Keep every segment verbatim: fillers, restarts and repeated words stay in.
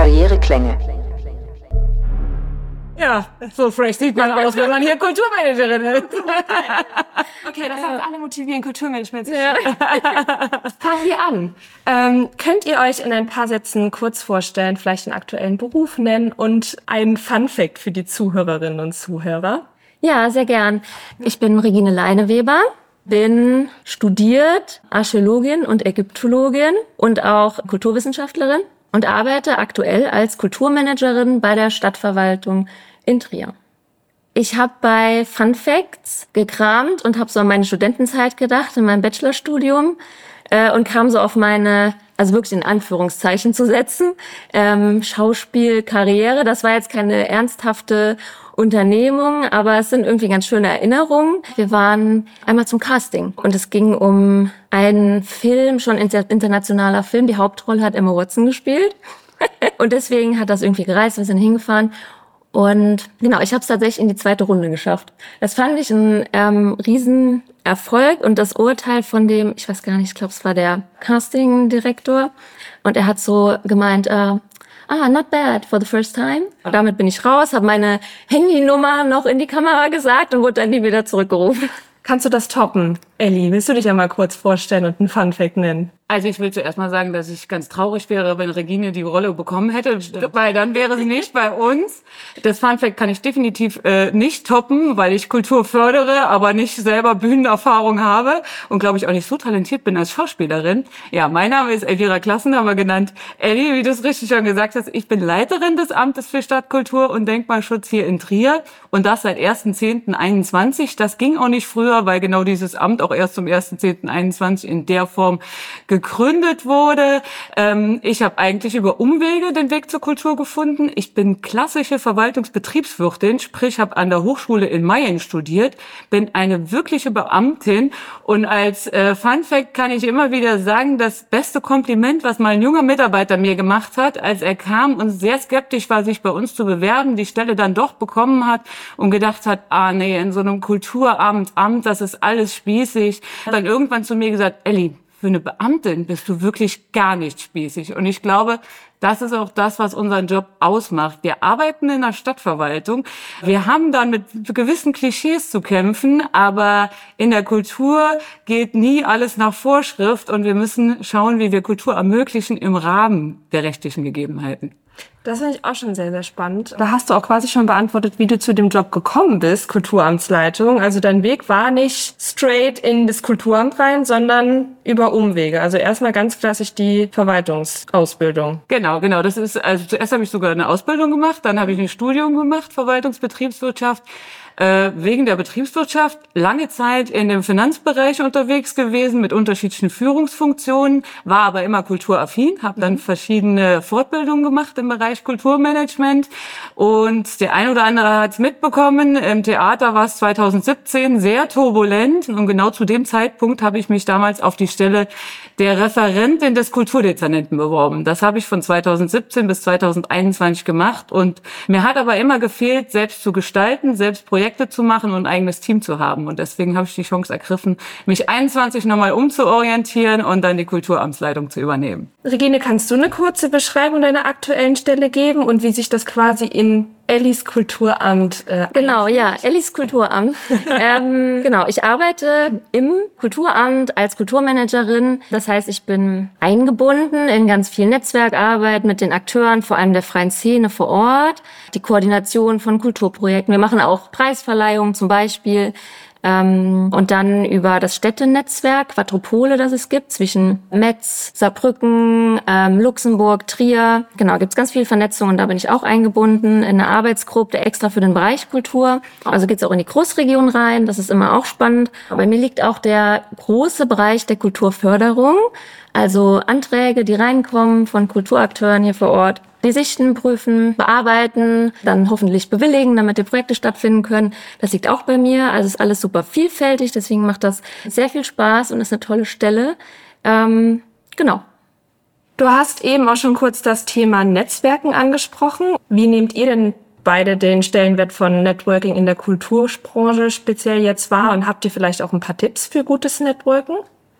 Karriereklänge. Ja, so fresh sieht man aus, wenn man hier Kulturmanagerin ist. Okay, das heißt, alle motivieren, Kulturmanagement zu studieren. Fangen wir an. Ähm, könnt ihr euch in ein paar Sätzen kurz vorstellen, vielleicht einen aktuellen Beruf nennen und einen Funfact für die Zuhörerinnen und Zuhörer? Ja, sehr gern. Ich bin Regine Leineweber, bin studiert Archäologin und Ägyptologin und auch Kulturwissenschaftlerin und arbeite aktuell als Kulturmanagerin bei der Stadtverwaltung in Trier. Ich habe bei Fun Facts gekramt und habe so an meine Studentenzeit gedacht in meinem Bachelorstudium äh, und kam so auf meine, also wirklich in Anführungszeichen zu setzen, ähm, Schauspielkarriere. Das war jetzt keine ernsthafte Unternehmung, aber es sind irgendwie ganz schöne Erinnerungen. Wir waren einmal zum Casting und es ging um einen Film, schon inter- internationaler Film. Die Hauptrolle hat Emma Watson gespielt und deswegen hat das irgendwie gereist. Wir sind hingefahren und genau, ich habe es tatsächlich in die zweite Runde geschafft. Das fand ich ein ähm, Riesenerfolg und das Urteil von dem, ich weiß gar nicht, ich glaube, es war der Casting-Direktor und er hat so gemeint, äh, ah, not bad for the first time. Und damit bin ich raus, habe meine Handynummer noch in die Kamera gesagt und wurde dann nie wieder zurückgerufen. Kannst du das toppen? Elli, willst du dich ja mal kurz vorstellen und einen Funfact nennen? Also ich will zuerst mal sagen, dass ich ganz traurig wäre, wenn Regine die Rolle bekommen hätte, weil dann wäre sie nicht bei uns. Das Funfact kann ich definitiv äh, nicht toppen, weil ich Kultur fördere, aber nicht selber Bühnenerfahrung habe und glaube ich auch nicht so talentiert bin als Schauspielerin. Ja, mein Name ist Elvira Klassenhammer, genannt Elli, wie du es richtig schon gesagt hast. Ich bin Leiterin des Amtes für Stadtkultur und Denkmalschutz hier in Trier und das seit erster zehnter einundzwanzig. Das ging auch nicht früher, weil genau dieses Amt auch erst zum erster zehnter einundzwanzig in der Form gegründet wurde. Ähm, ich habe eigentlich über Umwege den Weg zur Kultur gefunden. Ich bin klassische Verwaltungsbetriebswirtin, sprich habe an der Hochschule in Mayen studiert, bin eine wirkliche Beamtin und als äh, Funfact kann ich immer wieder sagen, das beste Kompliment, was mal ein junger Mitarbeiter mir gemacht hat, als er kam und sehr skeptisch war, sich bei uns zu bewerben, die Stelle dann doch bekommen hat und gedacht hat, ah nee, in so einem Kulturamt, Amt, das ist alles spießig, hat dann irgendwann zu mir gesagt, Elli, für eine Beamtin bist du wirklich gar nicht spießig. Und ich glaube, das ist auch das, was unseren Job ausmacht. Wir arbeiten in der Stadtverwaltung. Wir haben dann mit gewissen Klischees zu kämpfen, aber in der Kultur geht nie alles nach Vorschrift und wir müssen schauen, wie wir Kultur ermöglichen im Rahmen der rechtlichen Gegebenheiten. Das finde ich auch schon sehr, sehr spannend. Da hast du auch quasi schon beantwortet, wie du zu dem Job gekommen bist, Kulturamtsleitung. Also dein Weg war nicht straight in das Kulturamt rein, sondern über Umwege. Also erstmal ganz klassisch die Verwaltungsausbildung. Genau, genau. Das ist, also zuerst habe ich sogar eine Ausbildung gemacht, dann habe ich ein Studium gemacht, Verwaltungsbetriebswirtschaft. Äh, wegen der Betriebswirtschaft lange Zeit in dem Finanzbereich unterwegs gewesen mit unterschiedlichen Führungsfunktionen, war aber immer kulturaffin, habe dann verschiedene Fortbildungen gemacht im Bereich Kulturmanagement und der ein oder andere hat es mitbekommen, im Theater war es zwanzig siebzehn sehr turbulent und genau zu dem Zeitpunkt habe ich mich damals auf die Stelle der Referentin des Kulturdezernenten beworben. Das habe ich von zwanzig siebzehn bis zwanzig einundzwanzig gemacht und mir hat aber immer gefehlt, selbst zu gestalten, selbst Projekte zu machen und ein eigenes Team zu haben. Und deswegen habe ich die Chance ergriffen, mich einundzwanzig nochmal umzuorientieren und dann die Kulturamtsleitung zu übernehmen. Regine, kannst du eine kurze Beschreibung deiner aktuellen Stelle geben und wie sich das quasi in Ellis Kulturamt äh, Genau, ja, Ellis Kulturamt. ähm, genau, ich arbeite im Kulturamt als Kulturmanagerin. Das heißt, ich bin eingebunden in ganz viel Netzwerkarbeit mit den Akteuren, vor allem der freien Szene vor Ort, die Koordination von Kulturprojekten. Wir machen auch Preisverleihungen zum Beispiel. Ähm, und dann über das Städtenetzwerk, Quadrupole, das es gibt, zwischen Metz, Saarbrücken, ähm, Luxemburg, Trier. Genau, gibt's ganz viel Vernetzung und da bin ich auch eingebunden in eine Arbeitsgruppe extra für den Bereich Kultur. Also geht's auch in die Großregion rein, das ist immer auch spannend. Bei mir liegt auch der große Bereich der Kulturförderung, also Anträge, die reinkommen von Kulturakteuren hier vor Ort. Die Sichten prüfen, bearbeiten, dann hoffentlich bewilligen, damit die Projekte stattfinden können. Das liegt auch bei mir. Also ist alles super vielfältig, deswegen macht das sehr viel Spaß und ist eine tolle Stelle. Ähm, genau. Du hast eben auch schon kurz das Thema Netzwerken angesprochen. Wie nehmt ihr denn beide den Stellenwert von Networking in der Kulturbranche speziell jetzt wahr und habt ihr vielleicht auch ein paar Tipps für gutes Networken?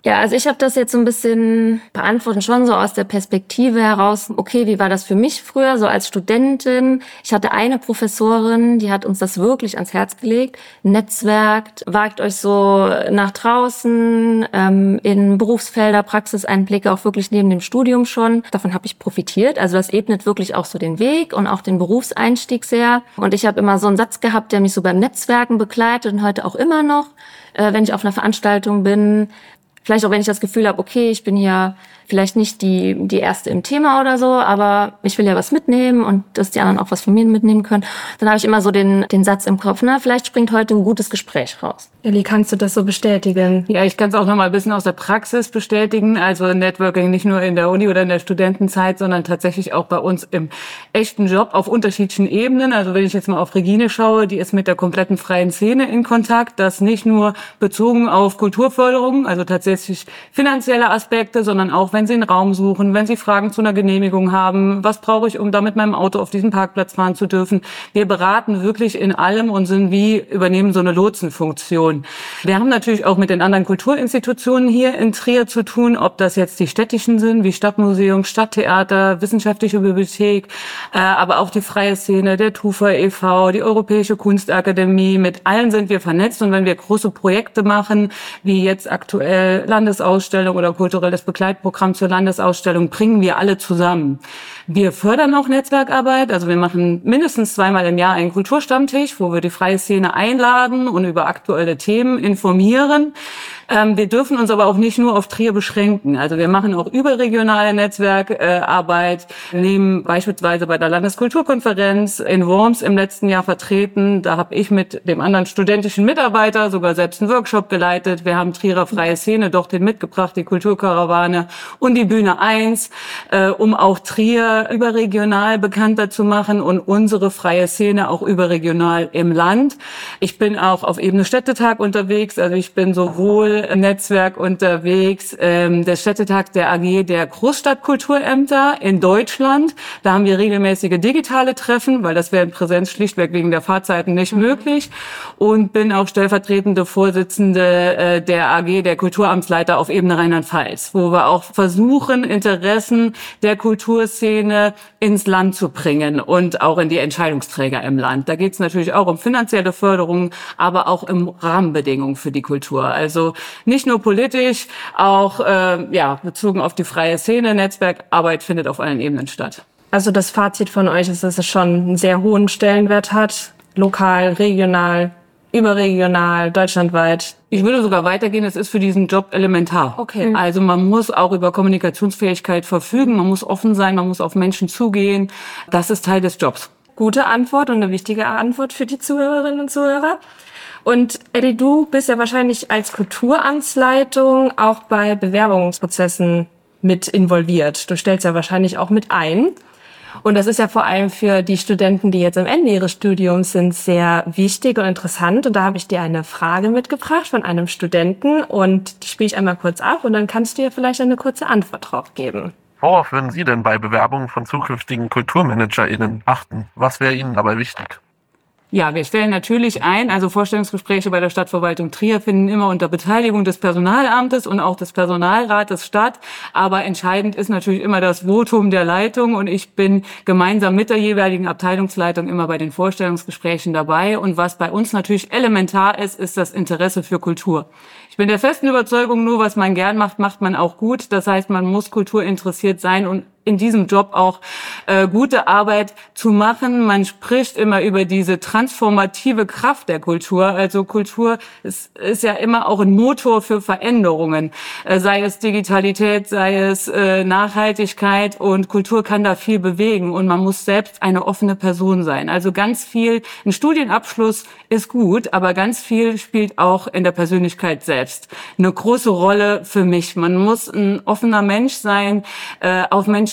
Ja, also ich habe das jetzt so ein bisschen beantwortet, schon so aus der Perspektive heraus, okay, wie war das für mich früher, so als Studentin? Ich hatte eine Professorin, die hat uns das wirklich ans Herz gelegt. Netzwerkt, wagt euch so nach draußen, ähm, in Berufsfelder, Praxiseinblicke, auch wirklich neben dem Studium schon. Davon habe ich profitiert. Also das ebnet wirklich auch so den Weg und auch den Berufseinstieg sehr. Und ich habe immer so einen Satz gehabt, der mich so beim Netzwerken begleitet und heute auch immer noch, äh, wenn ich auf einer Veranstaltung bin. Vielleicht auch, wenn ich das Gefühl habe, okay, ich bin hier vielleicht nicht die die Erste im Thema oder so, aber ich will ja was mitnehmen und dass die anderen auch was von mir mitnehmen können. Dann habe ich immer so den den Satz im Kopf, na, vielleicht springt heute ein gutes Gespräch raus. Elli, kannst du das so bestätigen? Ja, ich kann es auch noch mal ein bisschen aus der Praxis bestätigen. Also Networking nicht nur in der Uni oder in der Studentenzeit, sondern tatsächlich auch bei uns im echten Job auf unterschiedlichen Ebenen. Also wenn ich jetzt mal auf Regine schaue, die ist mit der kompletten freien Szene in Kontakt. Das nicht nur bezogen auf Kulturförderung, also tatsächlich finanzielle Aspekte, sondern auch, wenn Sie einen Raum suchen, wenn Sie Fragen zu einer Genehmigung haben, was brauche ich, um da mit meinem Auto auf diesen Parkplatz fahren zu dürfen. Wir beraten wirklich in allem und sind wie, übernehmen so eine Lotsenfunktion. Wir haben natürlich auch mit den anderen Kulturinstitutionen hier in Trier zu tun, ob das jetzt die städtischen sind, wie Stadtmuseum, Stadttheater, Wissenschaftliche Bibliothek, äh, aber auch die freie Szene, der TUFA e V, die Europäische Kunstakademie. Mit allen sind wir vernetzt und wenn wir große Projekte machen, wie jetzt aktuell Landesausstellung oder kulturelles Begleitprogramm zur Landesausstellung, bringen wir alle zusammen. Wir fördern auch Netzwerkarbeit, also wir machen mindestens zweimal im Jahr einen Kulturstammtisch, wo wir die freie Szene einladen und über aktuelle Themen informieren. Ähm, wir dürfen uns aber auch nicht nur auf Trier beschränken. Also wir machen auch überregionale Netzwerkarbeit, äh, nehmen beispielsweise bei der Landeskulturkonferenz in Worms im letzten Jahr vertreten. Da habe ich mit dem anderen studentischen Mitarbeiter sogar selbst einen Workshop geleitet. Wir haben Trierer freie Szene dorthin mitgebracht, die Kulturkarawane und die Bühne eins, äh, um auch Trier überregional bekannter zu machen und unsere freie Szene auch überregional im Land. Ich bin auch auf Ebene Städtetag unterwegs, also ich bin sowohl im Netzwerk unterwegs, ähm, der Städtetag der A G der Großstadtkulturämter in Deutschland. Da haben wir regelmäßige digitale Treffen, weil das wäre in Präsenz schlichtweg wegen der Fahrzeiten nicht möglich. Und bin auch stellvertretende Vorsitzende äh, der A G der Kulturamtsleiter auf Ebene Rheinland-Pfalz, wo wir auch versuchen, Interessen der Kulturszene ins Land zu bringen und auch in die Entscheidungsträger im Land. Da geht es natürlich auch um finanzielle Förderung, aber auch um Rahmenbedingungen für die Kultur. Also nicht nur politisch, auch äh, ja bezogen auf die freie Szene. Netzwerkarbeit findet auf allen Ebenen statt. Also das Fazit von euch ist, dass es schon einen sehr hohen Stellenwert hat, lokal, regional, überregional, deutschlandweit. Ich würde sogar weitergehen, es ist für diesen Job elementar. Okay. Also man muss auch über Kommunikationsfähigkeit verfügen, man muss offen sein, man muss auf Menschen zugehen. Das ist Teil des Jobs. Gute Antwort und eine wichtige Antwort für die Zuhörerinnen und Zuhörer. Und Elli, du bist ja wahrscheinlich als Kulturamtsleitung auch bei Bewerbungsprozessen mit involviert. Du stellst ja wahrscheinlich auch mit ein. Und das ist ja vor allem für die Studenten, die jetzt am Ende ihres Studiums sind, sehr wichtig und interessant. Und da habe ich dir eine Frage mitgebracht von einem Studenten und die spiele ich einmal kurz ab und dann kannst du dir vielleicht eine kurze Antwort drauf geben. Worauf würden Sie denn bei Bewerbungen von zukünftigen KulturmanagerInnen achten? Was wäre Ihnen dabei wichtig? Ja, wir stellen natürlich ein, also Vorstellungsgespräche bei der Stadtverwaltung Trier finden immer unter Beteiligung des Personalamtes und auch des Personalrates statt. Aber entscheidend ist natürlich immer das Votum der Leitung und ich bin gemeinsam mit der jeweiligen Abteilungsleitung immer bei den Vorstellungsgesprächen dabei. Und was bei uns natürlich elementar ist, ist das Interesse für Kultur. Ich bin der festen Überzeugung, nur was man gern macht, macht man auch gut. Das heißt, man muss kulturinteressiert sein und in diesem Job auch äh, gute Arbeit zu machen. Man spricht immer über diese transformative Kraft der Kultur. Also Kultur ist, ist ja immer auch ein Motor für Veränderungen, äh, sei es Digitalität, sei es äh, Nachhaltigkeit und Kultur kann da viel bewegen und man muss selbst eine offene Person sein. Also ganz viel, ein Studienabschluss ist gut, aber ganz viel spielt auch in der Persönlichkeit selbst eine große Rolle für mich. Man muss ein offener Mensch sein, äh, auf Menschen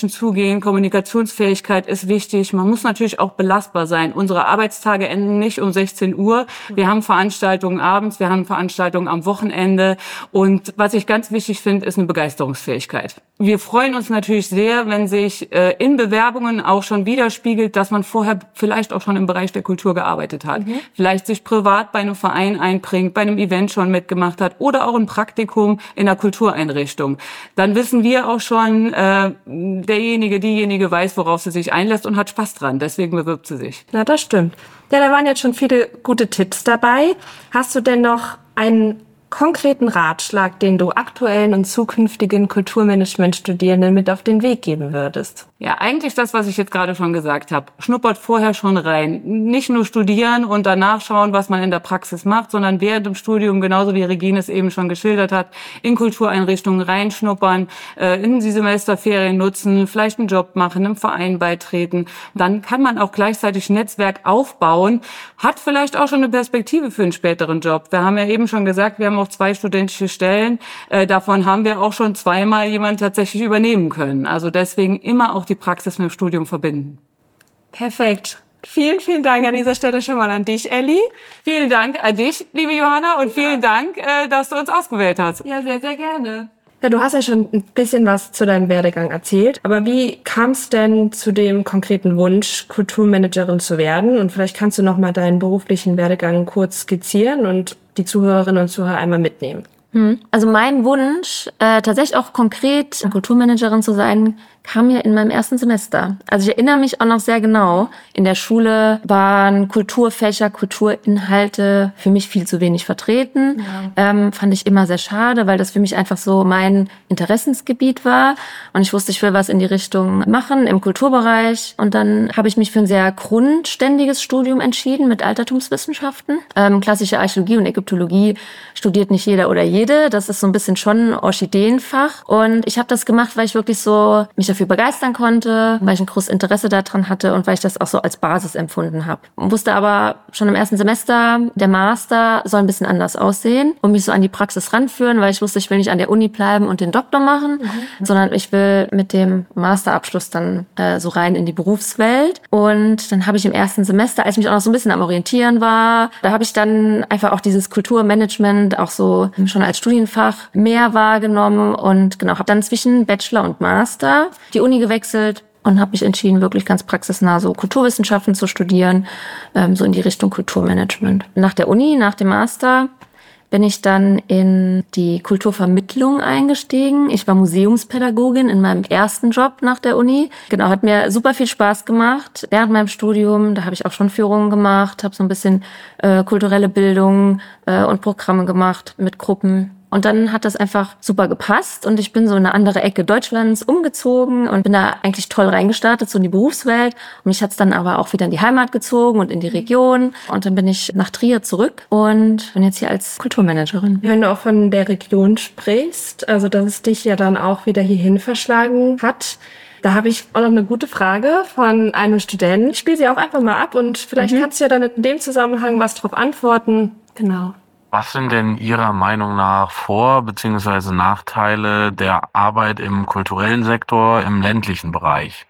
Menschen zugehen, Kommunikationsfähigkeit ist wichtig. Man muss natürlich auch belastbar sein. Unsere Arbeitstage enden nicht um sechzehn Uhr. Wir haben Veranstaltungen abends, wir haben Veranstaltungen am Wochenende. Und was ich ganz wichtig finde, ist eine Begeisterungsfähigkeit. Wir freuen uns natürlich sehr, wenn sich äh, in Bewerbungen auch schon widerspiegelt, dass man vorher vielleicht auch schon im Bereich der Kultur gearbeitet hat. Mhm. Vielleicht sich privat bei einem Verein einbringt, bei einem Event schon mitgemacht hat oder auch ein Praktikum in einer Kultureinrichtung. Dann wissen wir auch schon, äh, derjenige, diejenige weiß, worauf sie sich einlässt und hat Spaß dran. Deswegen bewirbt sie sich. Na, das stimmt. Ja, da waren jetzt schon viele gute Tipps dabei. Hast du denn noch einen konkreten Ratschlag, den du aktuellen und zukünftigen Kulturmanagement-Studierenden mit auf den Weg geben würdest? Ja, eigentlich das, was ich jetzt gerade schon gesagt habe. Schnuppert vorher schon rein. Nicht nur studieren und danach schauen, was man in der Praxis macht, sondern während dem Studium, genauso wie Regine es eben schon geschildert hat, in Kultureinrichtungen reinschnuppern, äh, in die Semesterferien nutzen, vielleicht einen Job machen, einem Verein beitreten. Dann kann man auch gleichzeitig ein Netzwerk aufbauen, hat vielleicht auch schon eine Perspektive für einen späteren Job. Wir haben ja eben schon gesagt, wir haben auch zwei studentische Stellen. Äh, davon haben wir auch schon zweimal jemanden tatsächlich übernehmen können. Also deswegen immer auch die Praxis mit dem Studium verbinden. Perfekt. Vielen, vielen Dank an dieser Stelle schon mal an dich, Elli. Vielen Dank an dich, liebe Johanna, und vielen Dank, äh, dass du uns ausgewählt hast. Ja, sehr, sehr gerne. Ja, du hast ja schon ein bisschen was zu deinem Werdegang erzählt, aber wie kam es denn zu dem konkreten Wunsch, Kulturmanagerin zu werden? Und vielleicht kannst du noch mal deinen beruflichen Werdegang kurz skizzieren und die Zuhörerinnen und Zuhörer einmal mitnehmen. Also mein Wunsch, äh, tatsächlich auch konkret Kulturmanagerin zu sein, kam mir in meinem ersten Semester. Also ich erinnere mich auch noch sehr genau. In der Schule waren Kulturfächer, Kulturinhalte für mich viel zu wenig vertreten. Ja. Ähm, fand ich immer sehr schade, weil das für mich einfach so mein Interessensgebiet war. Und ich wusste, ich will was in die Richtung machen im Kulturbereich. Und dann habe ich mich für ein sehr grundständiges Studium entschieden mit Altertumswissenschaften. Ähm, klassische Archäologie und Ägyptologie studiert nicht jeder oder jede. Das ist so ein bisschen schon ein Orchideenfach. Und ich habe das gemacht, weil ich wirklich so mich dafür begeistern konnte, weil ich ein großes Interesse daran hatte und weil ich das auch so als Basis empfunden habe. Wusste aber schon im ersten Semester, der Master soll ein bisschen anders aussehen und mich so an die Praxis ranführen, weil ich wusste, ich will nicht an der Uni bleiben und den Doktor machen, mhm. sondern ich will mit dem Masterabschluss dann äh, so rein in die Berufswelt. Und dann habe ich im ersten Semester, als ich mich auch noch so ein bisschen am Orientieren war, da habe ich dann einfach auch dieses Kulturmanagement auch so schon als Studienfach mehr wahrgenommen und genau, habe dann zwischen Bachelor und Master die Uni gewechselt und habe mich entschieden, wirklich ganz praxisnah so Kulturwissenschaften zu studieren, ähm, so in die Richtung Kulturmanagement. Nach der Uni, nach dem Master, bin ich dann in die Kulturvermittlung eingestiegen. Ich war Museumspädagogin in meinem ersten Job nach der Uni. Genau, hat mir super viel Spaß gemacht während meinem Studium. Da habe ich auch schon Führungen gemacht, habe so ein bisschen äh, kulturelle Bildung äh, und Programme gemacht mit Gruppen. Und dann hat das einfach super gepasst und ich bin so in eine andere Ecke Deutschlands umgezogen und bin da eigentlich toll reingestartet, so in die Berufswelt. Und mich hat's dann aber auch wieder in die Heimat gezogen und in die Region. Und dann bin ich nach Trier zurück und bin jetzt hier als Kulturmanagerin. Wenn du auch von der Region sprichst, also dass es dich ja dann auch wieder hierhin verschlagen hat, da habe ich auch noch eine gute Frage von einem Studenten. Ich spiele sie auch einfach mal ab und vielleicht mhm. kannst du ja dann in dem Zusammenhang was drauf antworten. Genau. Was sind denn Ihrer Meinung nach Vor- bzw. Nachteile der Arbeit im kulturellen Sektor im ländlichen Bereich?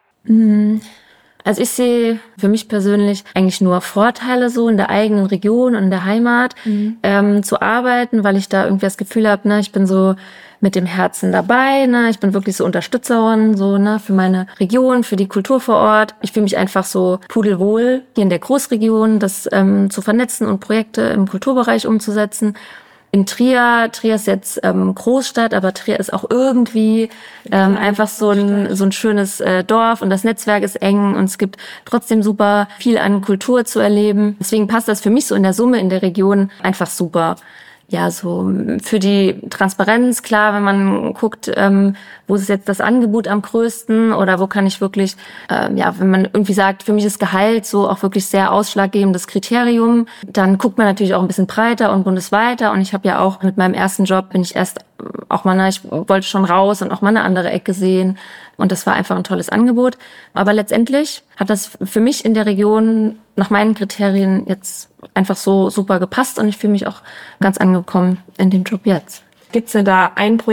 Also ich sehe für mich persönlich eigentlich nur Vorteile so in der eigenen Region und in der Heimat mhm. ähm, zu arbeiten, weil ich da irgendwie das Gefühl habe, ne, ich bin so mit dem Herzen dabei, ne, ich bin wirklich so Unterstützerin so ne für meine Region, für die Kultur vor Ort. Ich fühle mich einfach so pudelwohl hier in der Großregion, das ähm, zu vernetzen und Projekte im Kulturbereich umzusetzen. In Trier, Trier ist jetzt ähm, Großstadt, aber Trier ist auch irgendwie ähm, einfach so ein so ein schönes äh, Dorf und das Netzwerk ist eng und es gibt trotzdem super viel an Kultur zu erleben. Deswegen passt das für mich so in der Summe in der Region einfach super. Ja, so für die Transparenz, klar, wenn man guckt, ähm, wo ist jetzt das Angebot am größten oder wo kann ich wirklich, ähm, ja, wenn man irgendwie sagt, für mich ist Gehalt so auch wirklich sehr ausschlaggebendes Kriterium, dann guckt man natürlich auch ein bisschen breiter und bundesweiter. Und ich habe ja auch mit meinem ersten Job bin ich erst auch mal, ich wollte schon raus und auch mal eine andere Ecke sehen. Und das war einfach ein tolles Angebot. Aber letztendlich hat das für mich in der Region nach meinen Kriterien jetzt einfach so super gepasst und ich fühle mich auch ganz angekommen in dem Job jetzt. Gibt's denn da ein Projekt,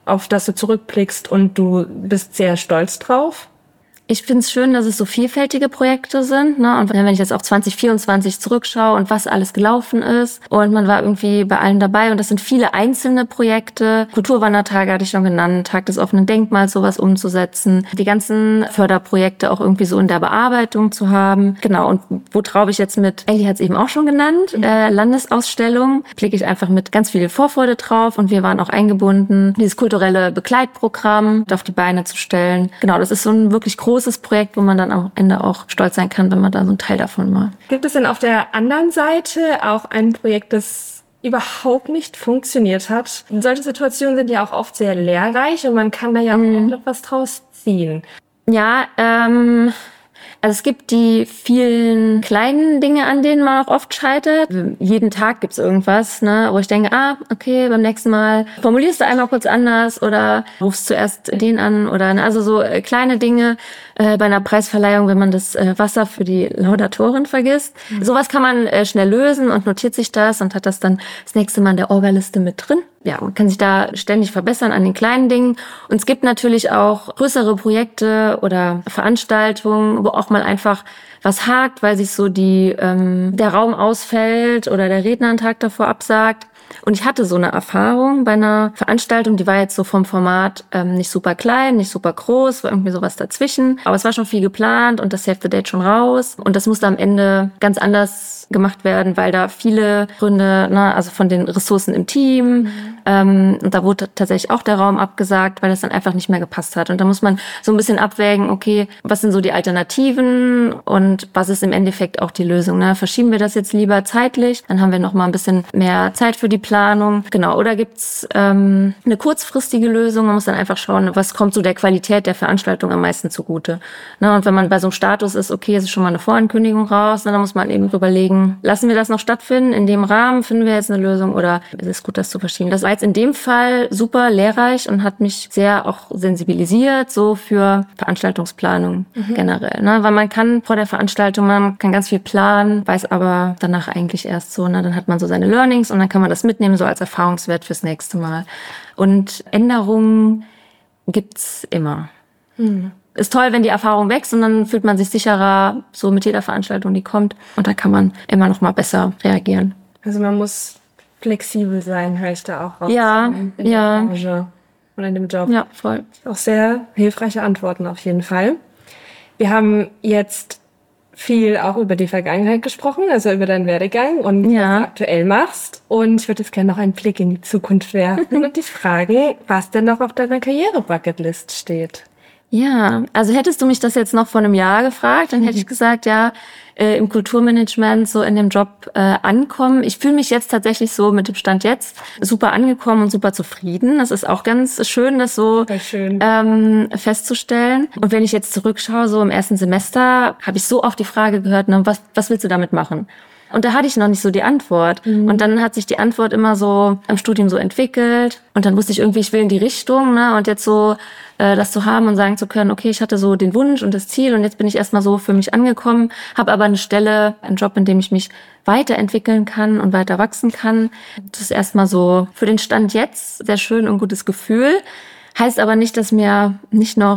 auf das du zurückblickst und du bist sehr stolz drauf? Ich finde es schön, dass es so vielfältige Projekte sind, ne? Und wenn ich jetzt auf zwanzig vierundzwanzig zurückschaue und was alles gelaufen ist und man war irgendwie bei allen dabei und das sind viele einzelne Projekte. Kulturwandertage hatte ich schon genannt, Tag des offenen Denkmals, sowas umzusetzen. Die ganzen Förderprojekte auch irgendwie so in der Bearbeitung zu haben. Genau, und wo traue ich jetzt mit, Elli hat es eben auch schon genannt, äh, Landesausstellung, blicke ich einfach mit ganz viel Vorfreude drauf und wir waren auch eingebunden, dieses kulturelle Begleitprogramm auf die Beine zu stellen. Genau, das ist so ein wirklich großes großes Projekt, wo man dann am Ende auch stolz sein kann, wenn man da so ein Teil davon war. Gibt es denn auf der anderen Seite auch ein Projekt, das überhaupt nicht funktioniert hat? Solche Situationen sind ja auch oft sehr lehrreich und man kann da ja Mhm. auch noch was draus ziehen. Ja, ähm, also es gibt die vielen kleinen Dinge, an denen man auch oft scheitert. Also jeden Tag gibt's irgendwas, ne, wo ich denke, ah, okay, beim nächsten Mal formulierst du einmal kurz anders oder rufst zuerst den an oder, ne, also so äh, kleine Dinge äh, bei einer Preisverleihung, wenn man das äh, Wasser für die Laudatorin vergisst. Mhm. Sowas kann man äh, schnell lösen und notiert sich das und hat das dann das nächste Mal in der Orga-Liste mit drin. Ja, man kann sich da ständig verbessern an den kleinen Dingen. Und es gibt natürlich auch größere Projekte oder Veranstaltungen, wo auch mal einfach was hakt, weil sich so die ähm, der Raum ausfällt oder der Redner einen Tag davor absagt. Und ich hatte so eine Erfahrung bei einer Veranstaltung, die war jetzt so vom Format ähm, nicht super klein, nicht super groß, war irgendwie sowas dazwischen. Aber es war schon viel geplant und das Save the Date schon raus. Und das musste am Ende ganz anders gemacht werden, weil da viele Gründe, ne, also von den Ressourcen im Team, mhm. ähm, und da wurde tatsächlich auch der Raum abgesagt, weil das dann einfach nicht mehr gepasst hat. Und da muss man so ein bisschen abwägen, okay, was sind so die Alternativen und was ist im Endeffekt auch die Lösung? Ne? Verschieben wir das jetzt lieber zeitlich, dann haben wir noch mal ein bisschen mehr Zeit für die Planung. Genau, oder gibt's ähm, eine kurzfristige Lösung? Man muss dann einfach schauen, was kommt so der Qualität der Veranstaltung am meisten zugute. Ne? Und wenn man bei so einem Status ist, okay, es ist schon mal eine Vorankündigung raus, ne, dann muss man eben überlegen, lassen wir das noch stattfinden? In dem Rahmen finden wir jetzt eine Lösung oder ist es gut, das zu verschieben? Das war jetzt in dem Fall super lehrreich und hat mich sehr auch sensibilisiert, so für Veranstaltungsplanung mhm. generell. Ne? Weil man kann vor der Veranstaltung, man kann ganz viel planen, weiß aber danach eigentlich erst so, ne? Dann hat man so seine Learnings und dann kann man das mitnehmen, so als Erfahrungswert fürs nächste Mal. Und Änderungen gibt's immer. Mhm. Ist toll, wenn die Erfahrung wächst und dann fühlt man sich sicherer, so mit jeder Veranstaltung, die kommt. Und da kann man immer noch mal besser reagieren. Also man muss flexibel sein, höre ich da auch raus. Ja, in, in ja. der Branche und in dem Job. Ja, voll. Auch sehr hilfreiche Antworten auf jeden Fall. Wir haben jetzt viel auch über die Vergangenheit gesprochen, also über deinen Werdegang und ja. was du aktuell machst. Und ich würde jetzt gerne noch einen Blick in die Zukunft werfen und dich fragen, was denn noch auf deiner Karriere-Bucketlist steht. Ja, also hättest du mich das jetzt noch vor einem Jahr gefragt, dann hätte ich gesagt, ja, äh, im Kulturmanagement so in dem Job äh, ankommen. Ich fühle mich jetzt tatsächlich so mit dem Stand jetzt super angekommen und super zufrieden. Das ist auch ganz schön, das so schön. Ähm, festzustellen. Und wenn ich jetzt zurückschaue, so im ersten Semester, habe ich so oft die Frage gehört, ne, was, was willst du damit machen? Und da hatte ich noch nicht so die Antwort. Mhm. Und dann hat sich die Antwort immer so im Studium so entwickelt. Und dann wusste ich irgendwie, ich will in die Richtung, ne? Und jetzt so äh, das zu haben und sagen zu können, okay, ich hatte so den Wunsch und das Ziel und jetzt bin ich erstmal so für mich angekommen, habe aber eine Stelle, einen Job, in dem ich mich weiterentwickeln kann und weiter wachsen kann. Das ist erstmal so für den Stand jetzt sehr schön und gutes Gefühl. Heißt aber nicht, dass mir nicht noch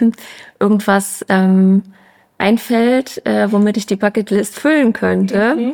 irgendwas ähm, einfällt, äh, womit ich die Bucketlist füllen könnte. Mhm.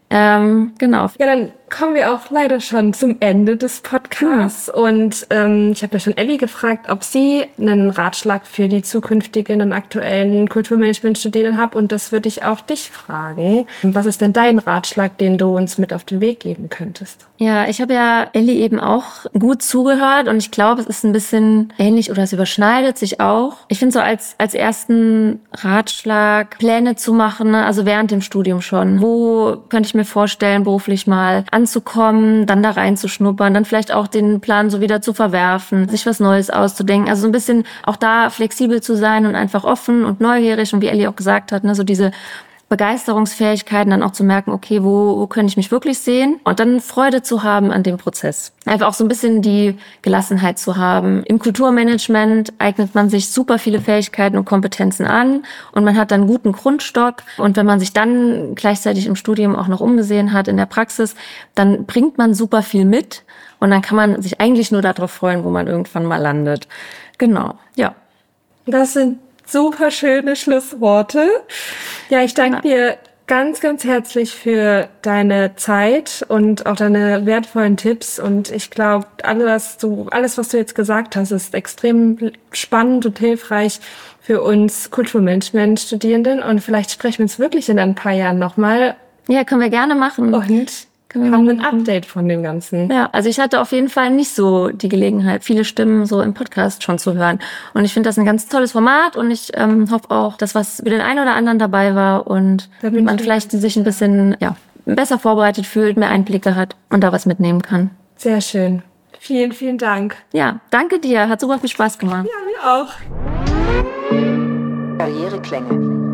Ähm, genau. Ja, dann kommen wir auch leider schon zum Ende des Podcasts. Mhm. Und ähm, ich habe ja schon Elli gefragt, ob sie einen Ratschlag für die zukünftigen und aktuellen Kulturmanagement-Studierenden hat. Und das würde ich auch dich fragen. Was ist denn dein Ratschlag, den du uns mit auf den Weg geben könntest? Ja, ich habe ja Elli eben auch gut zugehört und ich glaube, es ist ein bisschen ähnlich oder es überschneidet sich auch. Ich finde so als als ersten Ratschlag, Pläne zu machen, ne? Also während dem Studium schon. Wo könnte ich mir vorstellen, beruflich mal anzukommen, dann da reinzuschnuppern, dann vielleicht auch den Plan so wieder zu verwerfen, sich was Neues auszudenken. Also so ein bisschen auch da flexibel zu sein und einfach offen und neugierig und wie Elli auch gesagt hat, ne, so diese Begeisterungsfähigkeiten, dann auch zu merken, okay, wo, wo könnte ich mich wirklich sehen? Und dann Freude zu haben an dem Prozess. Einfach auch so ein bisschen die Gelassenheit zu haben. Im Kulturmanagement eignet man sich super viele Fähigkeiten und Kompetenzen an und man hat dann einen guten Grundstock. Und wenn man sich dann gleichzeitig im Studium auch noch umgesehen hat in der Praxis, dann bringt man super viel mit und dann kann man sich eigentlich nur darauf freuen, wo man irgendwann mal landet. Genau, ja. Das sind super schöne Schlussworte. Ja, ich danke dir ganz, ganz herzlich für deine Zeit und auch deine wertvollen Tipps. Und ich glaube, alles, du, alles, was du jetzt gesagt hast, ist extrem spannend und hilfreich für uns Kulturmanagement-Studierenden. Und vielleicht sprechen wir uns wirklich in ein paar Jahren nochmal. Ja, können wir gerne machen. Und haben ein Update von dem Ganzen. Ja, also ich hatte auf jeden Fall nicht so die Gelegenheit, viele Stimmen so im Podcast schon zu hören. Und ich finde das ein ganz tolles Format und ich ähm, hoffe auch, dass was für den einen oder anderen dabei war und man vielleicht sich ein bisschen ja, besser vorbereitet fühlt, mehr Einblicke hat und da was mitnehmen kann. Sehr schön. Vielen, vielen Dank. Ja, danke dir. Hat super viel Spaß gemacht. Ja, mir auch. Karriereklänge.